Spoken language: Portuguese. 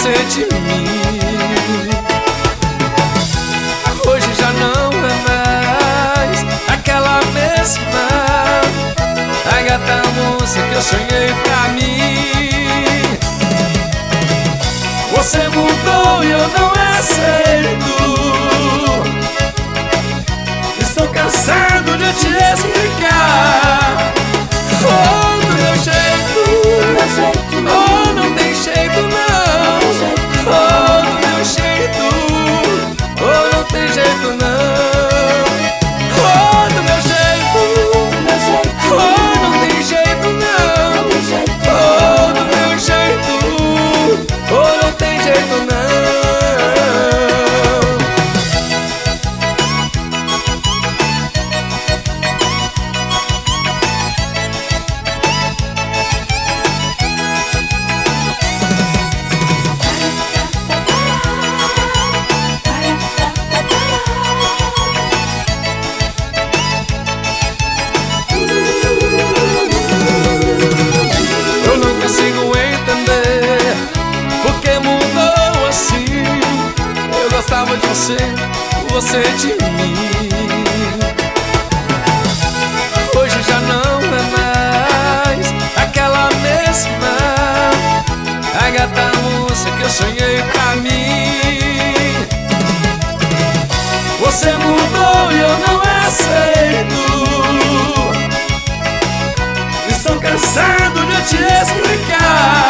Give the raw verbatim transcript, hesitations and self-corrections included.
você de mim. Hoje já não é mais aquela mesma a gata moça que eu sonhei pra mim. Você mudou e eu não aceito. Estou cansado de te explicar. Oh, do meu jeito, oh, não tem jeito não. Oh, do meu jeito, oh, não tem jeito não. Oh, do meu jeito, oh, não tem jeito não. Oh, do meu jeito, oh, não tem jeito não. Gostava de você, você de mim. Hoje já não é mais aquela mesma a gata moça que eu sonhei pra mim. Você mudou e eu não aceito. Estou cansado de te explicar.